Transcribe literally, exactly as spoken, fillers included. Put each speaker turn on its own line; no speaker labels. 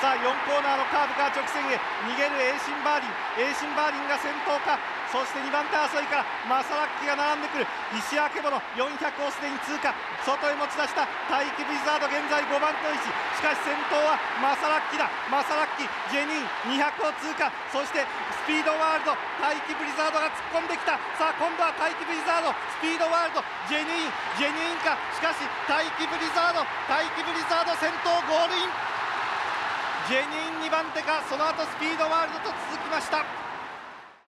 さあよんコーナーのカーブから直線へ逃げるエイシンバーリン、エイシンバーリンが先頭か。そしてにばん手争いからマサラッキが並んでくる。石明ボのよんひゃくをすでに通過、外へ持ち出した大気ブリザード、現在ごばん手の位置。しかし先頭はマサラッキだ。マサラッキ、ジェニーンにひゃくを通過、そしてスピードワールド、大気ブリザードが突っ込んできた。さあ今度は大気ブリザード、スピードワールド、ジェニーン、ジェニーンか。しかし大気ブリザード、大気ブリザード先頭ゴールイン。ジェニーンにばん手か、その後スピードワールドと続きました。